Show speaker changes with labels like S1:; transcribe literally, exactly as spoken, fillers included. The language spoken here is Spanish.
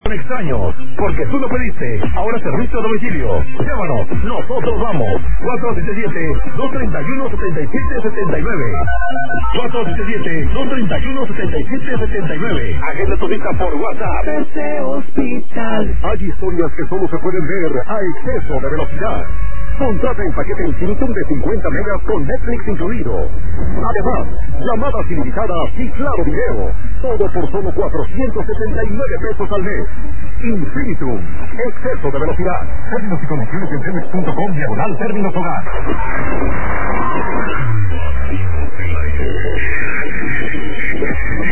S1: extraños, porque tú lo pediste. Ahora servicio a domicilio. Llámanos, nosotros vamos. cuatro siete siete, dos tres uno, siete siete siete nueve. cuatro siete siete, dos tres uno, siete siete siete nueve. Agenda tu cita por WhatsApp.
S2: P C Hospital.
S1: Hay historias que solo se pueden ver a exceso de velocidad. Contrata el paquete infinitum de cincuenta megas con Netflix incluido. Además, llamadas ilimitadas y claro video. Todo por solo cuatrocientos setenta y nueve pesos al mes. Infinitum. Exceso de velocidad. Términos y condiciones en cemex punto com diagonal términos hogar.